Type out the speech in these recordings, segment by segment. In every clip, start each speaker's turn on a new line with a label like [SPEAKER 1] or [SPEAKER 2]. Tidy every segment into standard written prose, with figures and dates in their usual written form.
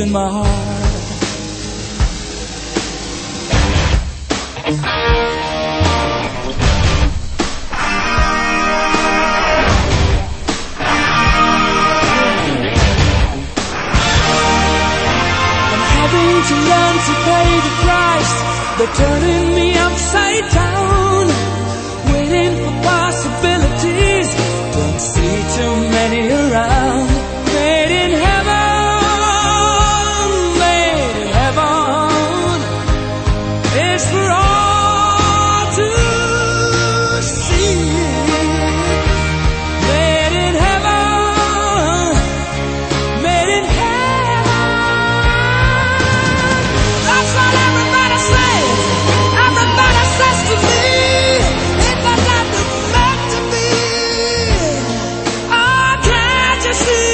[SPEAKER 1] in my heart. I'm having to learn to pay the price. They're turning me upside down, waiting for possibilities. Don't see too many around. Made in heaven, made in heaven. It's for all to see. Made in heaven, made in heaven. That's what everybody says. Everybody says to me, it was not meant to be. Oh, can't you see?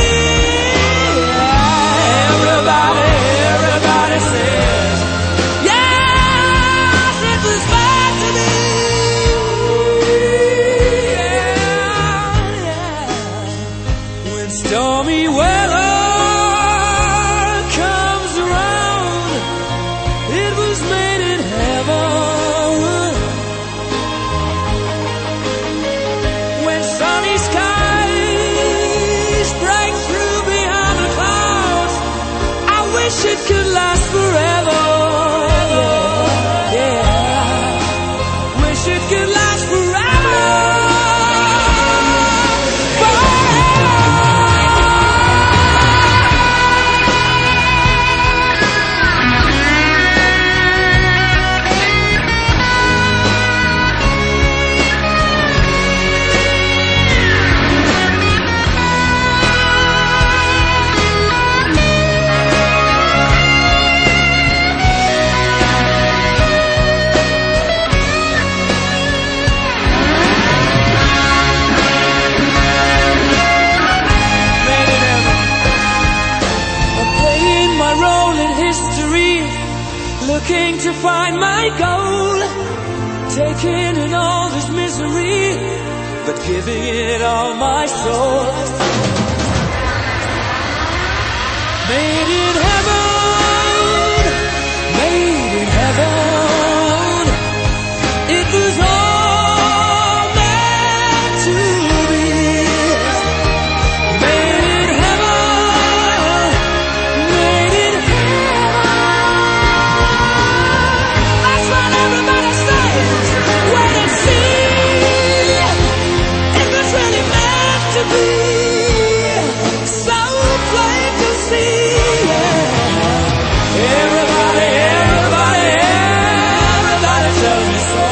[SPEAKER 1] Everybody says, yes, it was meant to be. Yeah. When stormy weather comes around, it was made in heaven. When sunny skies break through behind the clouds, I wish it could last forever. Yeah, wish it could last forever. I'm playing my role in history, looking to find my goal, taking in all this misery, but giving it all my soul. Made in heaven, made in heaven. It was all meant to be. Made in heaven, made in heaven. That's what everybody says. Wait and see. It was really meant to be. So plain to see. Yeah. Everybody tells me so.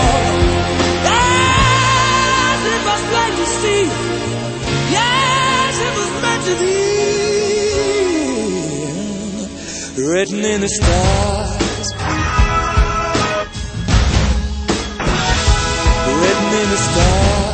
[SPEAKER 1] Yes, it was plain to see. Yes, it was meant to be. Written in the stars. Written in the stars.